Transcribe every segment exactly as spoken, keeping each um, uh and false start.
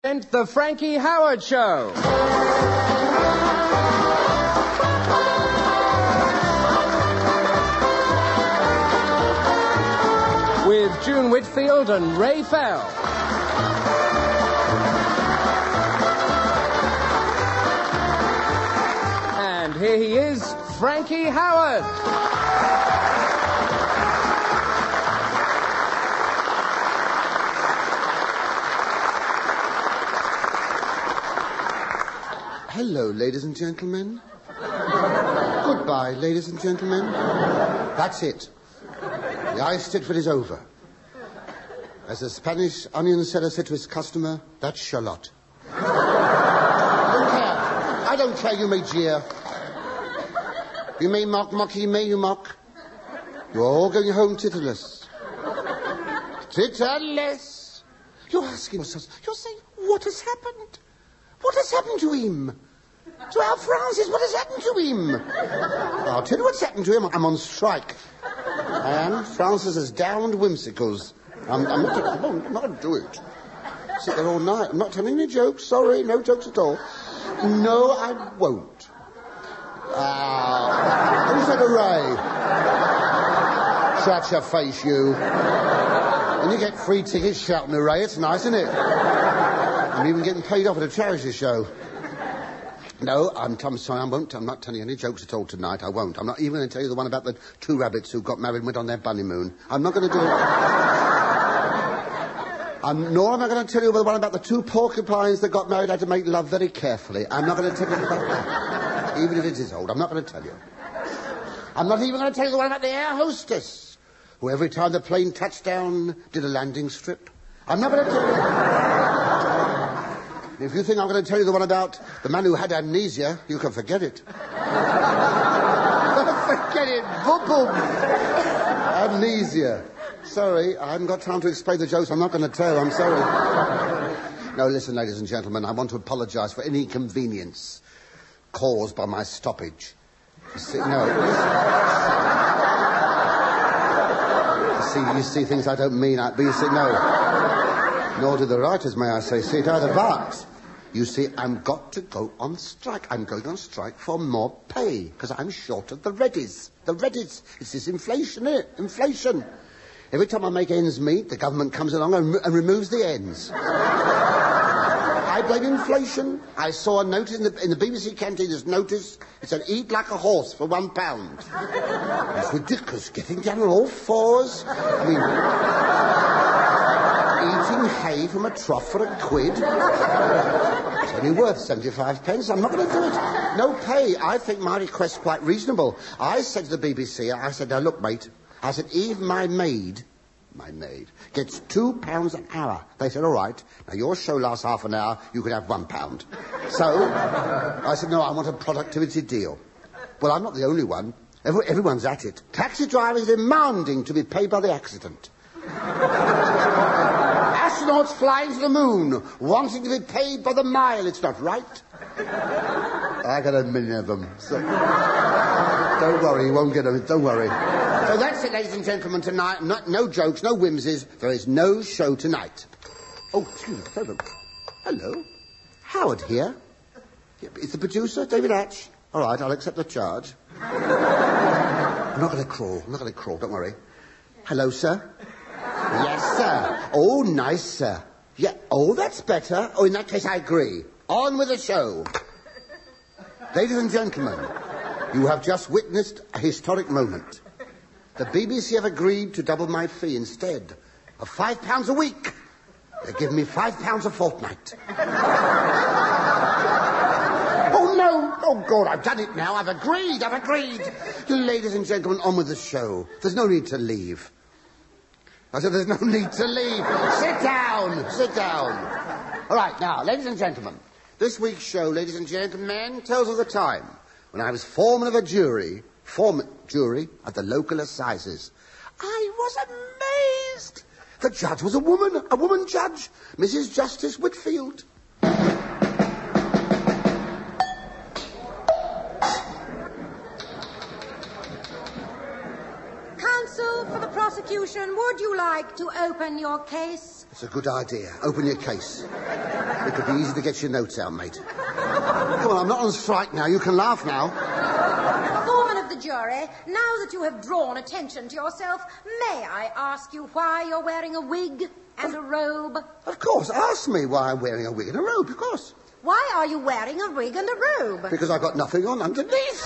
The Frankie Howard Show. With June Whitfield and Ray Fell. And here he is, Frankie Howard. Hello, ladies and gentlemen. Goodbye, ladies and gentlemen. That's it. The ice Stitford is over. As the Spanish onion seller said to his customer, that's shallot. I don't care. I don't care, you may jeer. You may mock, mock, you may you mock. You're all going home titterless. Titterless. You're asking yourselves, you're saying, what has happened? What has happened to him? To our Francis, what has happened to him? I'll tell you what's happened to him. I'm on strike. I am. Francis has downed whimsicals. I'm, I'm not, I'm not going to do it. Sit there all night. I'm not telling any jokes. Sorry, no jokes at all. No, I won't. Ah, who's that hooray? Shut your face, you. And you get free tickets shouting hooray. It's nice, isn't it? I'm even getting paid off at a charity show. No, I'm, I'm sorry, I won't. I'm not telling you any jokes at all tonight. I won't. I'm not even going to tell you the one about the two rabbits who got married and went on their honeymoon. I'm not going to do it. I'm, nor am I going to tell you the one about the two porcupines that got married and had to make love very carefully. I'm not going to tell you about that. Even if it is old, I'm not going to tell you. I'm not even going to tell you the one about the air hostess, who every time the plane touched down did a landing strip. I'm not going to tell you. If you think I'm going to tell you the one about the man who had amnesia, you can forget it. Forget it. Boom, boom. Amnesia. Sorry, I haven't got time to explain the jokes. I'm not going to tell. I'm sorry. No, listen, ladies and gentlemen, I want to apologise for any inconvenience caused by my stoppage. You see, no. You see, you see things I don't mean. I, but you see, no. Nor do the writers, may I say, see it either. But, you see, I've got to go on strike. I'm going on strike for more pay, because I'm short of the readies. The readies. It's this inflation, isn't it? Inflation. Every time I make ends meet, the government comes along and, and removes the ends. I blame inflation. I saw a notice in the, in the B B C canteen, there's notice. It said, eat like a horse for one pound. It's ridiculous, getting down on all fours. I mean... eating hay from a trough for a quid. It's only worth seventy-five pence. I'm not going to do it. No pay. I think my request's quite reasonable. I said to the B B C, I said, now look, mate, I said, even my maid, my maid, gets two pounds an hour. They said, all right, now your show lasts half an hour, you can have one pound. So, I said, no, I want a productivity deal. Well, I'm not the only one. Every, everyone's at it. Taxi drivers demanding to be paid by the accident. Astronauts flying to the moon, wanting to be paid by the mile. It's not right. I got a million of them. So don't worry, you won't get them. Don't worry. So that's it, ladies and gentlemen, tonight. Not, no jokes, no whimsies. There is no show tonight. Oh, excuse me. Hello. Howard here. It's the producer, David Hatch. All right, I'll accept the charge. I'm not going to crawl. I'm not going to crawl, don't worry. Hello, sir. Yes, sir. Oh, nice, sir. Yeah. Oh, that's better. Oh, in that case, I agree. On with the show. Ladies and gentlemen, you have just witnessed a historic moment. The B B C have agreed to double my fee instead of five pounds a week. They're giving me five pounds a fortnight. Oh, no. Oh, God, I've done it now. I've agreed. I've agreed. Ladies and gentlemen, on with the show. There's no need to leave. I said, there's no need to leave. Sit down. Sit down. All right, now, ladies and gentlemen, this week's show, ladies and gentlemen, tells of the time when I was foreman of a jury, foreman, jury at the local assizes. I was amazed. The judge was a woman, a woman judge, Missus Justice Whitfield. Counsel for the prosecution, would you like to open your case? It's a good idea. Open your case. It could be easy to get your notes out, mate. Come on, I'm not on strike now. You can laugh now. Foreman of the jury, now that you have drawn attention to yourself, may I ask you why you're wearing a wig and a robe? Of course. Ask me why I'm wearing a wig and a robe, of course. Why are you wearing a wig and a robe? Because I've got nothing on underneath.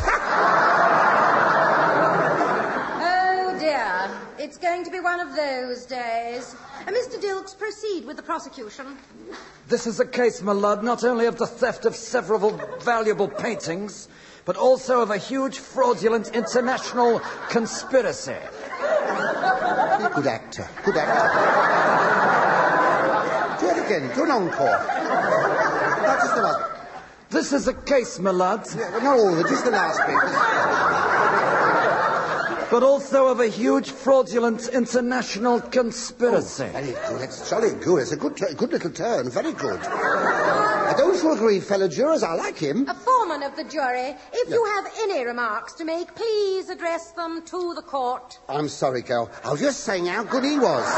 Oh, dear. It's going to be one of those days. Uh, Mister Dilks, proceed with the prosecution. This is a case, my lord, not only of the theft of several valuable paintings, but also of a huge fraudulent international conspiracy. Good actor. Good actor. Do it again. Do an encore. Not just the last. This is a case, my lord. Yeah, well, not all of it, just the last bit. But also of a huge fraudulent international conspiracy. Oh, very good. It's jolly good. It's a good, t- good little turn. Very good. I don't you agree, fellow jurors? I like him. A foreman of the jury, if Yeah. you have any remarks to make, please address them to the court. I'm sorry, girl. I was just saying how good he was.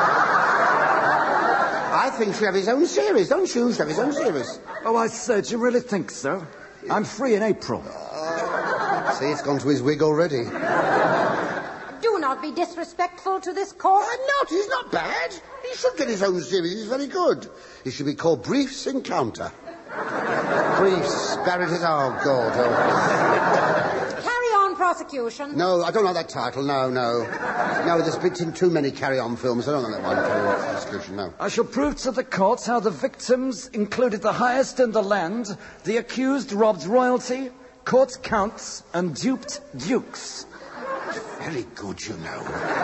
I think he should have his own series, don't you? He should have his own series. Oh, I say, do you really think so? I'm free in April. See, it's gone to his wig already. Do not be disrespectful to this court. I'm not. He's not bad. He should get his own series. He's very good. He should be called Briefs Encounter. Briefs. Barrett. Oh, God. Oh. Carry on, prosecution. No, I don't like that title. No, no. No, there's been too many carry-on films. I don't like that one. Carry on prosecution, no. I shall prove to the court how the victims included the highest in the land, the accused robbed royalty, court counts, and duped dukes. Very good, you know.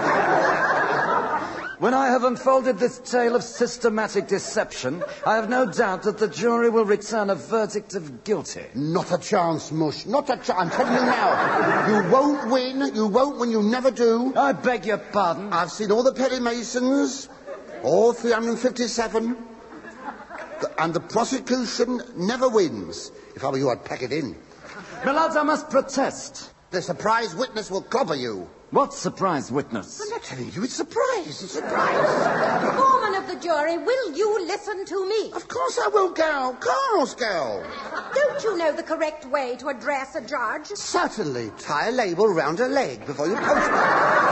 When I have unfolded this tale of systematic deception, I have no doubt that the jury will return a verdict of guilty. Not a chance, Mush. Not a chance. I'm telling you now. You won't win. You won't win. You never do. I beg your pardon. I've seen all the Perry Masons, all three hundred fifty-seven, and the prosecution never wins. If I were you, I'd pack it in. My lads, I must protest. The surprise witness will clobber you. What surprise witness? I'm not telling you. It's surprise. It's surprise. Foreman of the jury, will you listen to me? Of course I will, girl. Of course, girl. Don't you know the correct way to address a judge? Certainly. Tie a label round her leg before you post it.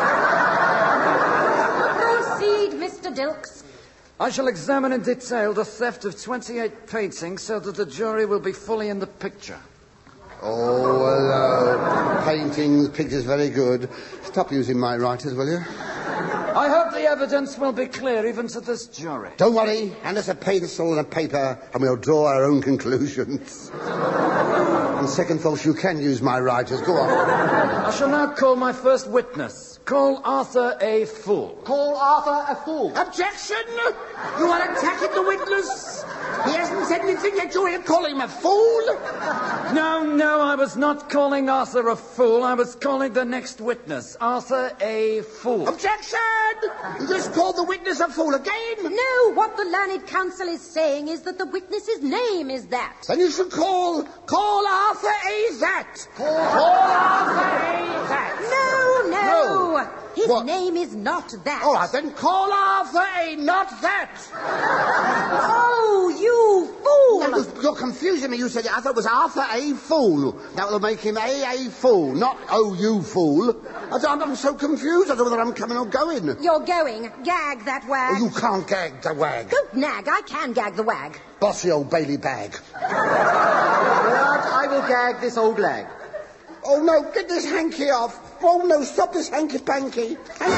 Proceed, Mister Dilks. I shall examine in detail the theft of twenty-eight paintings so that the jury will be fully in the picture. Oh, hello. Paintings, pictures, very good. Stop using my writers, will you? I hope the evidence will be clear even to this jury. Don't worry. Hand us a pencil and a paper and we'll draw our own conclusions. On second thoughts, you can use my writers. Go on. I shall now call my first witness. Call Arthur A. Fool. Call Arthur a fool. Objection! You are attacking the witness. He hasn't said anything yet. You're here calling him a fool. No, no, I was not calling Arthur a fool. I was calling the next witness, Arthur A. Fool. Objection! You just called the witness a fool again. No, what the learned counsel is saying is that the witness's name is that. Then you should call, call Arthur A. That. Call, call Arthur A. That. No, no. No. His What? name is not that. All right, then call Arthur A. Not that. Oh, you fool. Now, you're- you're confusing me. You said I thought it was Arthur A. Fool. That will make him A. A. Fool, not O. You Fool. I don't, I'm so confused. I don't know whether I'm coming or going. You're going. Gag that wag. Oh, you can't gag the wag. Don't nag. I can gag the wag. Bossy old Bailey bag. But I will gag this old lag. Oh, no, get this hanky off. Oh, no, stop this hanky-panky.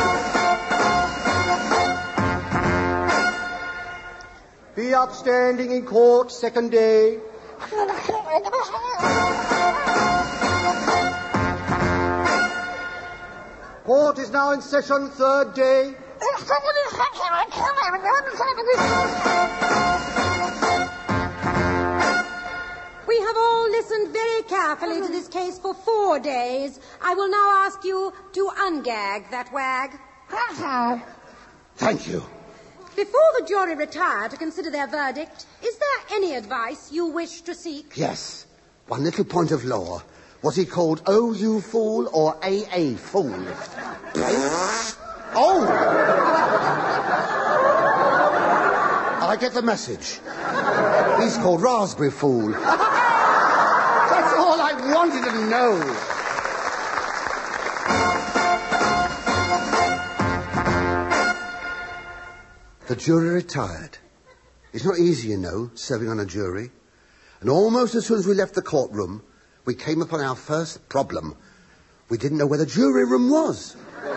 Be upstanding in court, second day. Court is now in session, third day. We have all listened very carefully to this case for four days. I will now ask you to ungag that wag. Thank you. Before the jury retire to consider their verdict, is there any advice you wish to seek? Yes. One little point of law. Was he called O. You Fool or A. A. Fool? Oh! I get the message. He's called Raspberry Fool. That's all I wanted to know. The jury retired. It's not easy, you know, serving on a jury. And almost as soon as we left the courtroom, we came upon our first problem. We didn't know where the jury room was.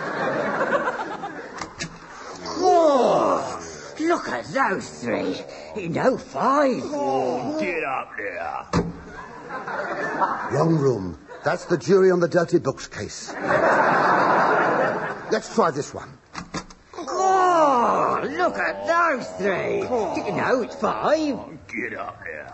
Oh, look at those three. No five. Oh, get up there. Wrong room. That's the jury on the Dirty Books case. Let's try this one. Oh, look at those three. No, it's five. Oh, get up there.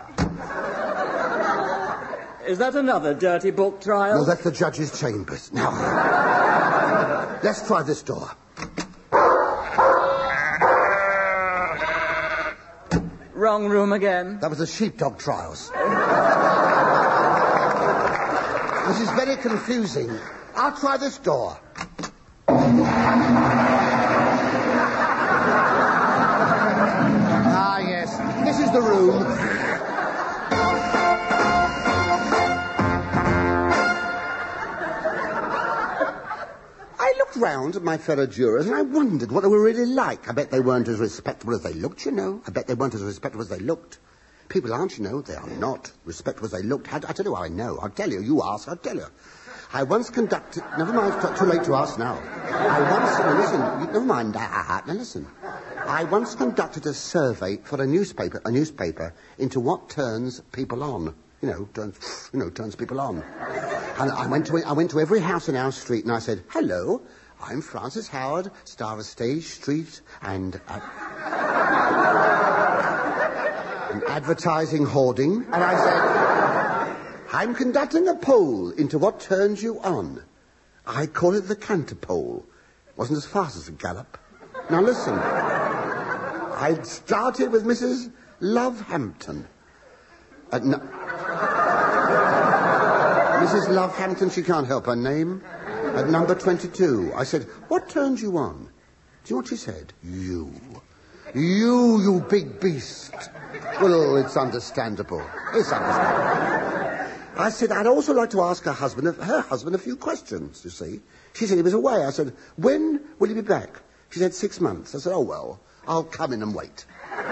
Is that another dirty book trial? No, that's the judge's chambers. Now, let's try this door. Wrong room again. That was the sheepdog trials. This is very confusing. I'll try this door. Ah, yes. This is the room. I looked round at my fellow jurors and I wondered what they were really like. I bet they weren't as respectable as they looked, you know. I bet they weren't as respectable as they looked. People aren't, you know. They are not respectable as they looked. I, I tell you how I know. I'll tell you. You ask, I'll tell you. I once conducted... Never mind, it's too late to ask now. I once... No, listen, you, never mind. Ah, now listen. I once conducted a survey for a newspaper, a newspaper, into what turns people on. You know, turns, you know, turns people on. And I went to I went to every house in our street and I said, "Hello, I'm Francis Howard, star of Stage Street and uh, an advertising hoarding." And I said, "I'm conducting a poll into what turns you on. I call it the Canter poll. Wasn't as fast as a gallop. Now listen. I started with Missus Lovehampton. At no- Missus Lovehampton, she can't help her name. At number twenty-two, I said, "What turns you on?" Do you know what she said? You. You, you big beast. Well, it's understandable. It's understandable. I said, "I'd also like to ask her husband, her husband a few questions, you see." She said he was away. I said, "When will he be back?" She said, six months. I said, "Oh, well, I'll come in and wait."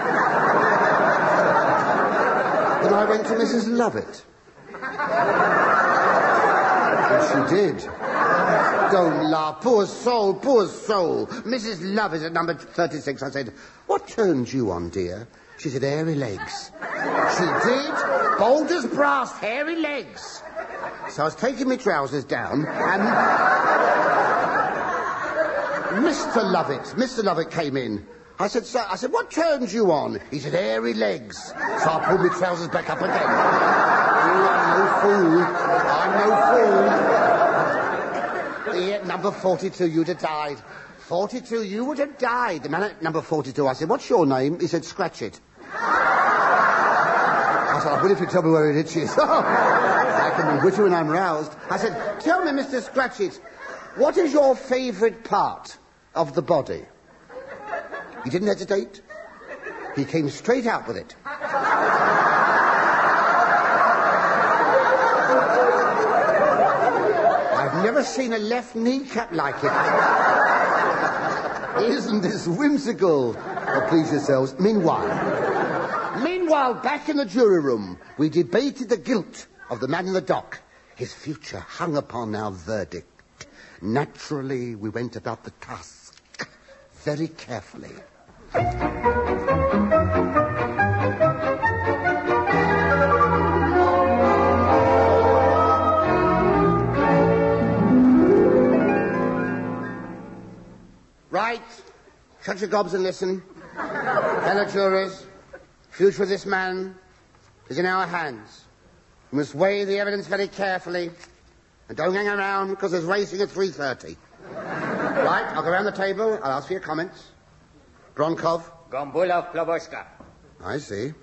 Then I went to Missus Lovett. And she did. Don't laugh. Poor soul, poor soul. Missus Lovett at number thirty-six. I said, "What turns you on, dear?" She said, "Hairy legs." She did. Bold as brass, hairy legs. So I was taking my trousers down and... Mister Lovett, Mister Lovett came in. I said, "Sir," I said, "what turns you on?" He said, "Hairy legs." So I pulled my trousers back up again. Oh, I'm no fool. I'm no fool. Yeah, number forty-two, you'd have died. forty-two, you would have died. The man at number forty-two, I said, "What's your name?" He said, "Scratch it." I said, "I wonder if you tell me where it itches." I can be witty when I'm roused. I said, "Tell me, Mister Scratchit, what is your favourite part of the body?" He didn't hesitate. He came straight out with it. I've never seen a left kneecap like it. Isn't this whimsical? Oh, please yourselves. Meanwhile, meanwhile, back in the jury room, we debated the guilt of the man in the dock. His future hung upon our verdict. Naturally, we went about the task very carefully. Right, shut your gobs and listen. Fellow jurors, future of this man is in our hands. We must weigh the evidence very carefully and don't hang around because there's racing at three thirty. Right, I'll go around the table. I'll ask for your comments. Bronkov. Gombulov, Ploboshka. I see.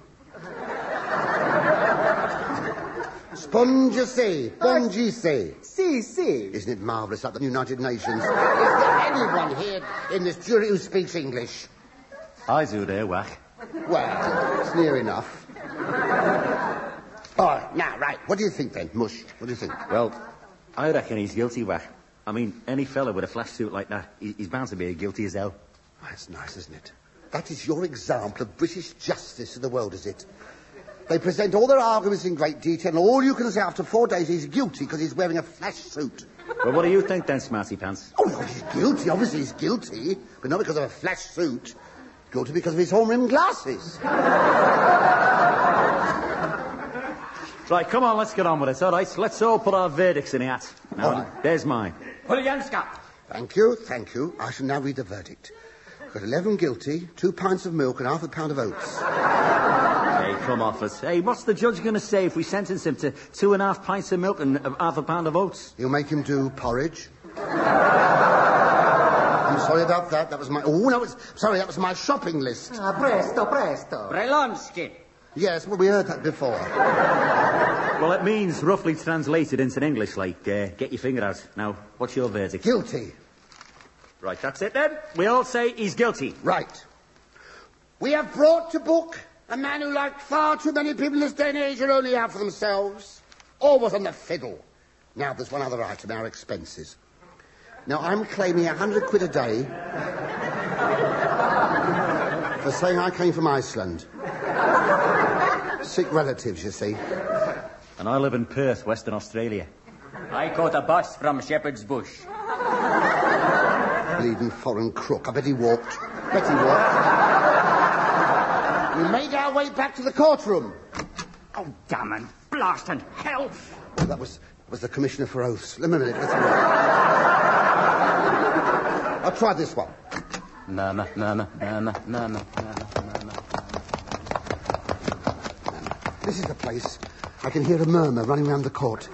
Spongisi. Spongisi. See, see. Isn't it marvellous, like the United Nations? Is there anyone here in this jury who speaks English? I do there, Whack. Well, it's near enough. Oh, now, right. What do you think, then, Mush? What do you think? Well, I reckon he's guilty, Whack. I mean, any fella with a flash suit like that, he- he's bound to be guilty as hell. That's nice, isn't it? That is your example of British justice to the world, is it? They present all their arguments in great detail, and all you can say after four days he's guilty because he's wearing a flash suit. Well, what do you think then, Smarty Pants? Oh, well, he's guilty. Obviously he's guilty, but not because of a flash suit. Guilty because of his horn-rimmed glasses. Right, come on, let's get on with it, all right? Let's all put our verdicts in the hat. Now, right. There's mine. Huljanska. Thank you, thank you. I shall now read the verdict. Got eleven guilty, two pints of milk and half a pound of oats. Hey, come off us. Hey, what's the judge going to say if we sentence him to two and a half pints of milk and uh, half a pound of oats? He'll make him do porridge. I'm sorry about that. That was my... Oh, no, was... sorry, that was my shopping list. Ah, presto, presto. Brelonsky. Yes, well, we heard that before. Well, it means, roughly translated into English, like, uh, get your finger out. Now, what's your verdict? Guilty. Right, that's it then. We all say he's guilty. Right. We have brought to book a man who, like far too many people in this day and age, are only out for themselves. Always on the fiddle. Now, there's one other item, our expenses. Now, I'm claiming a hundred quid a day for saying I came from Iceland. Sick relatives, you see. And I live in Perth, Western Australia. I caught a bus from Shepherd's Bush. Bleeding foreign crook. I bet he walked. Bet he walked. We made our way back to the courtroom. Oh, damn and blast and hell. Oh, that was that was the Commissioner for Oaths. Let me a minute. Let's I'll try this one. Mama, mama, mama, mama, mama, mama. This is the place. I can hear a murmur running round the court.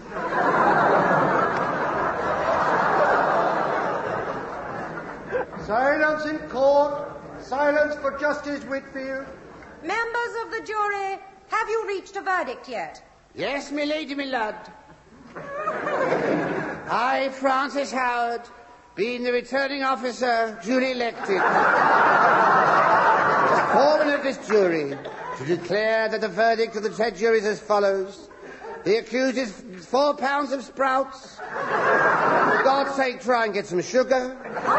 Silence in court. Silence for Justice Whitfield. Members of the jury, have you reached a verdict yet? Yes, me lady, me lad. I, Francis Howard, being the returning officer, duly elected, as foreman of this jury, to declare that the verdict of the said jury is as follows. The accused is four pounds of sprouts. For God's sake, try and get some sugar.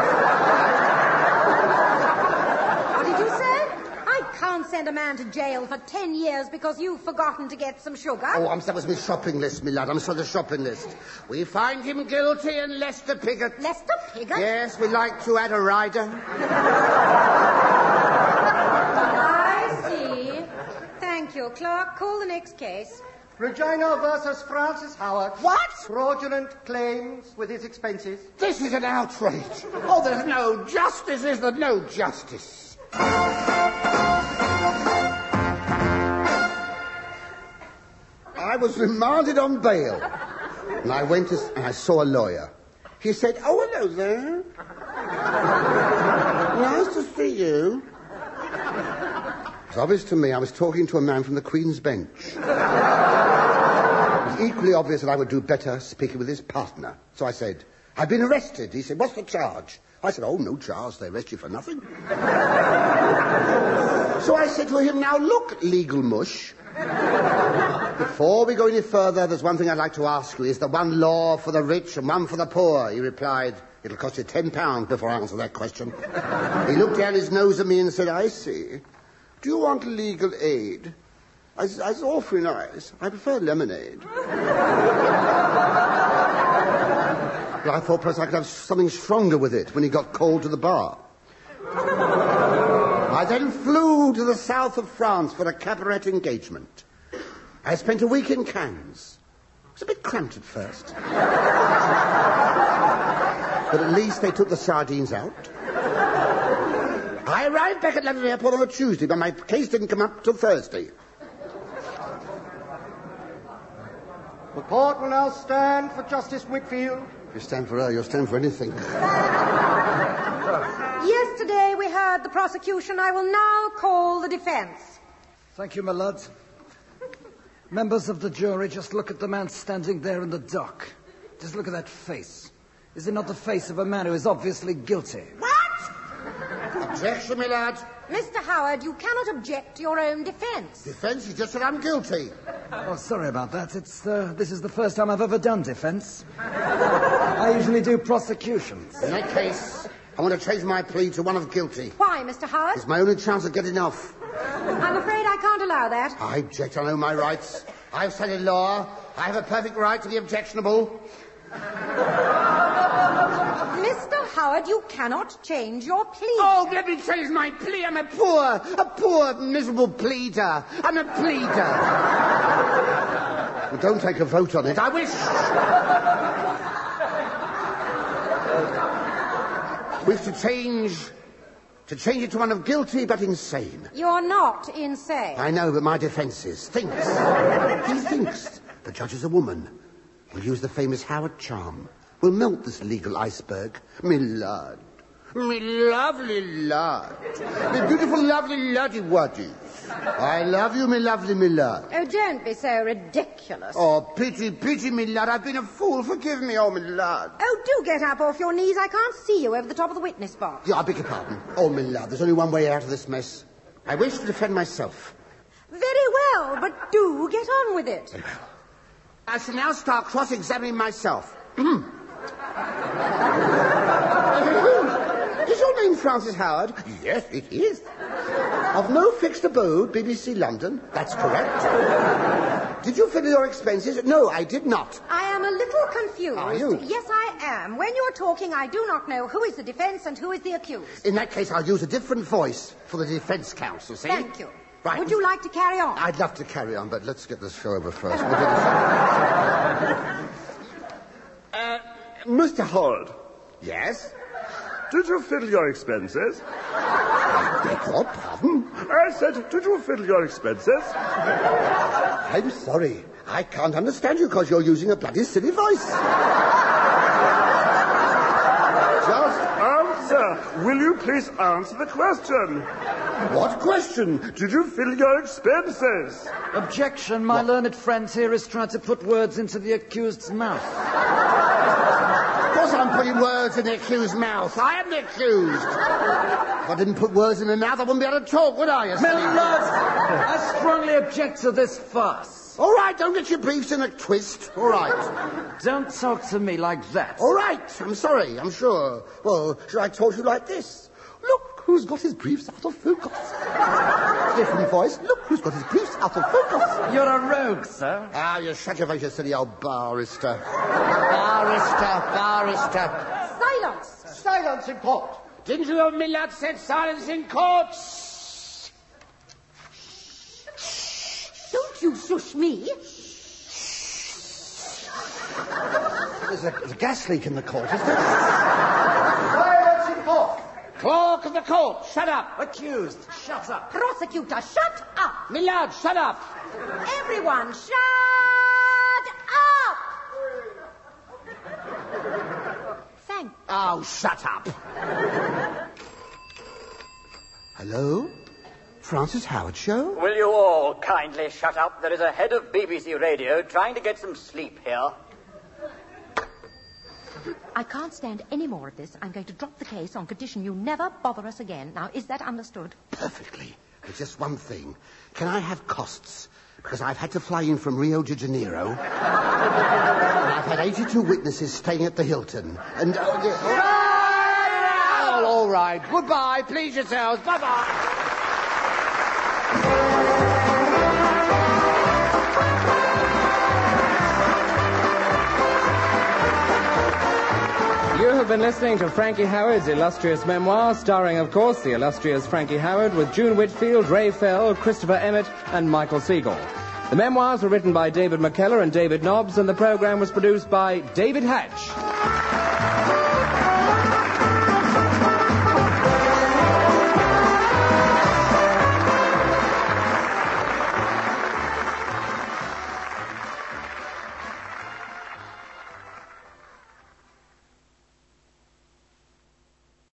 What did you say? I can't send a man to jail for ten years because you've forgotten to get some sugar. Oh, I'm, that was my shopping list, me lad. I'm sorry, the shopping list. We find him guilty and Lester Piggott. Lester Piggott? Yes, we like to add a rider. I see. Thank you, clerk. Call the next case. Regina versus Francis Howard. What? Fraudulent claims with his expenses. This is an outrage. Oh, there's no justice, is there? No justice. I was remanded on bail. And I went to, and I saw a lawyer. He said, oh, hello there. Nice to see you. It's obvious to me I was talking to a man from the Queen's Bench. It was equally obvious that I would do better speaking with his partner. So I said, I've been arrested. He said, what's the charge? I said, oh, no charge. They arrest you for nothing. So I said to him, now look, legal mush. Before we go any further, there's one thing I'd like to ask you. Is there one law for the rich and one for the poor? He replied, it'll cost you ten pounds before I answer that question. He looked down his nose at me and said, I see. Do you want legal aid? I said, that's awfully nice. I prefer lemonade. But I thought perhaps I could have something stronger with it when he got called to the bar. I then flew to the south of France for a cabaret engagement. I spent a week in Cannes. It was a bit cramped at first. But at least they took the sardines out. I arrived back at London Airport on a Tuesday, but my case didn't come up till Thursday. The court will now stand for Justice Whitfield. If you stand for her, you'll stand for anything. Yesterday we heard the prosecution. I will now call the defense. Thank you, my lad. Members of the jury, just look at the man standing there in the dock. Just look at that face. Is it not the face of a man who is obviously guilty? What? Objection, my lad. Mister Howard, you cannot object to your own defence. Defence? You just said I'm guilty. Oh, sorry about that. It's, uh, this is the first time I've ever done defence. I usually do prosecutions. In that case, I want to change my plea to one of guilty. Why, Mister Howard? It's my only chance of getting off. I'm afraid I can't allow that. I object. I know my rights. I've studied law. I have a perfect right to be objectionable. Mister Howard, you cannot change your plea. Oh, let me change my plea. I'm a poor, a poor, miserable pleader. I'm a pleader. Well, don't take a vote on it. I wish... wish to change... to change it to one of guilty but insane. You're not insane. I know, but my defence is. Thinks. He thinks. The judge is a woman. We'll use the famous Howard charm. We'll melt this legal iceberg. Me lad. Me lovely lad. Me beautiful, lovely laddy-waddy. I love you, me lovely, me lad. Oh, don't be so ridiculous. Oh, pity, pity, me lad. I've been a fool. Forgive me, oh, me lad. Oh, do get up off your knees. I can't see you over the top of the witness box. Yeah, I beg your pardon. Oh, me lad, there's only one way out of this mess. I wish to defend myself. Very well, but do get on with it. Very well. I shall now start cross-examining myself. Is your name Francis Howard? Yes, it is. Of no fixed abode, B B C London. That's correct. Did you fill your expenses? No, I did not. I am a little confused. Are you? Yes, I am. When you're talking, I do not know who is the defence and who is the accused. In that case, I'll use a different voice for the defence counsel, see? Thank you. Right. Would you like to carry on? I'd love to carry on, but let's get this show over first. We'll Uh, Mister Howard, Yes? did you fill your expenses? Beg your pardon? I said, did you fill your expenses? I'm sorry. I can't understand you because you're using a bloody silly voice. Just answer. Will you please answer the question? What question? Did you fill your expenses? Objection. My learned friend here is trying to put words into the accused's mouth. Of course I'm putting words in the accused's mouth. I am the accused. If I didn't put words in her mouth, I wouldn't be able to talk, would I? My lord, I strongly object to this farce. All right, don't get your briefs in a twist. All right. Don't talk to me like that. All right, I'm sorry, I'm sure. Well, should I talk to you like this? Look who's got his briefs out of focus. Different voice. Look who's got his briefs out of focus. You're a rogue, sir. Ah, you shut your face, you silly old barrister. Barrister, barrister. Silence! Silence in court. Didn't you hear me, lad, said silence in court? Don't you shush me. There's a, there's a gas leak in the court, isn't there? Silence in court. Clerk of the court, shut up. Accused, shut up. Prosecutor, shut up! Me lad, shut up. Everyone, shut up! Thank Oh, shut up. Hello? Francis Howard Show? Will you all kindly shut up? There is a head of B B C Radio trying to get some sleep here. I can't stand any more of this. I'm going to drop the case on condition you never bother us again. Now, is that understood? Perfectly. There's just one thing. Can I have costs? Because I've had to fly in from Rio de Janeiro. And I've had eighty-two witnesses staying at the Hilton. And... Uh, oh, all right. Goodbye. Please yourselves. Bye-bye. You have been listening to Frankie Howard's illustrious memoir, starring, of course, the illustrious Frankie Howard, with June Whitfield, Ray Fell, Christopher Emmett, and Michael Siegel. The memoirs were written by David McKellar and David Nobbs, and the program was produced by David Hatch.